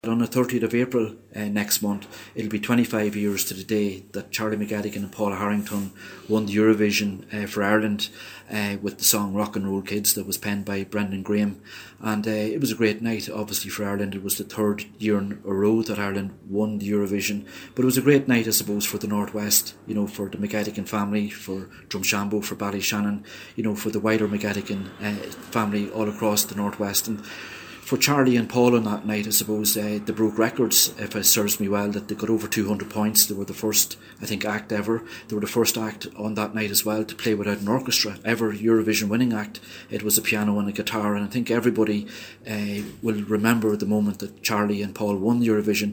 On the 30th of April next month, it'll be 25 years to the day that Charlie McGettigan and Paula Harrington won the Eurovision for Ireland with the song Rock and Roll Kids that was penned by Brendan Graham. And it was a great night, obviously, for Ireland. It was the third year in a row that Ireland won the Eurovision. But it was a great night, I suppose, for the Northwest, you know, for the McGettigan family, for Drumshanbo, for Ballyshannon, you know, for the wider McGettigan family all across the Northwest. And for Charlie and Paul on that night, I suppose they broke records, if it serves me well, that they got over 200 points. They were the first, I think, act ever. They were the first act on that night as well to play without an orchestra, ever Eurovision winning act. It was a piano and a guitar, and I think everybody will remember the moment that Charlie and Paul won Eurovision.